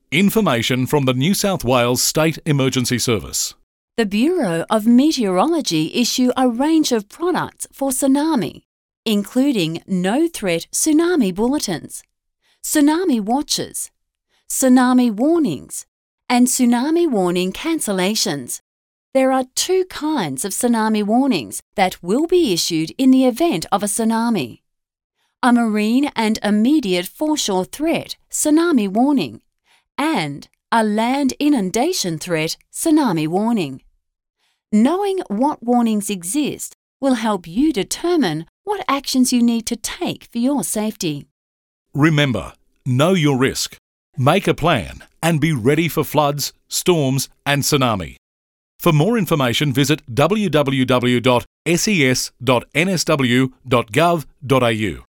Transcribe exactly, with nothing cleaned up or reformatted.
Information from the New South Wales State Emergency Service. The Bureau of Meteorology issue a range of products for tsunami, including no-threat tsunami bulletins, tsunami watches, tsunami warnings, and tsunami warning cancellations. There are two kinds of tsunami warnings that will be issued in the event of a tsunami: a marine and immediate foreshore threat tsunami warning and a land inundation threat tsunami warning. Knowing what warnings exist will help you determine what actions you need to take for your safety. Remember, know your risk, make a plan, and be ready for floods, storms, and tsunami. For more information, visit w w w dot s e s dot n s w dot gov dot a u.